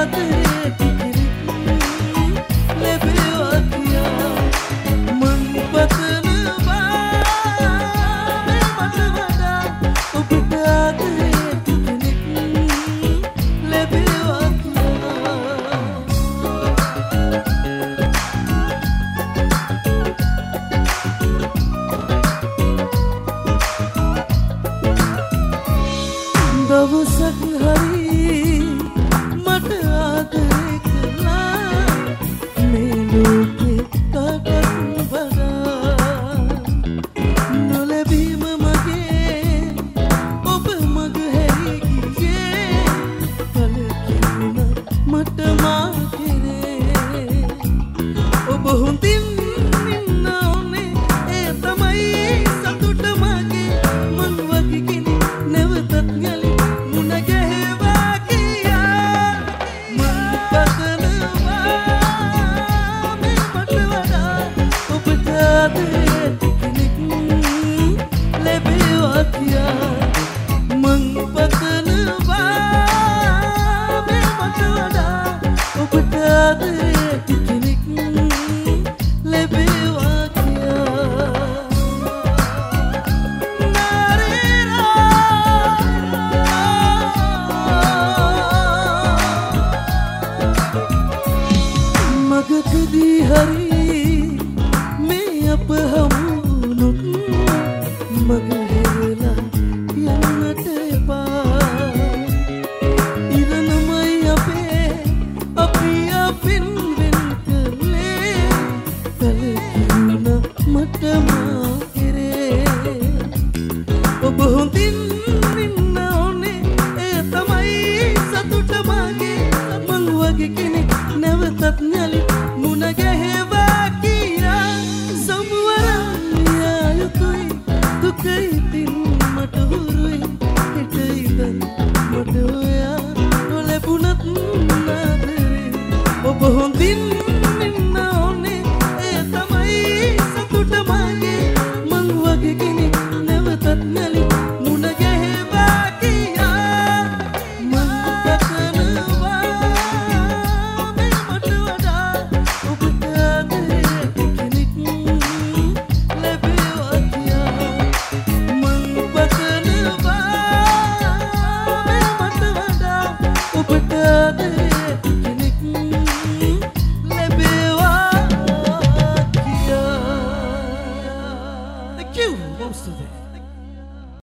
දවසක් හරි මට ආදරේ කළා මේ ලෝකේ කාටවත් වඩා නොලැබීම මගේ ඔබ මග හැරී ගියේ කලකිරුණ මට මා කෙරේ ඔබ හොඳින් ඉන්න ඕනේ ඒ තමයි සතුට මගේ මං වගේ කෙනෙක් නැවතත් යලි මගකදී හරි මේ අප හමුනොත් මග හෙලා යන්නට එපා ඉරණමයි අපේ අපි අපින් වෙන් කළේ කලකිරුණ මට මා කෙරේ ඔබ හොඳින් ඉන්න ඕනේ ඒ තමයි සතුට මගේ මං වගේ කෙනෙක් නැවතත්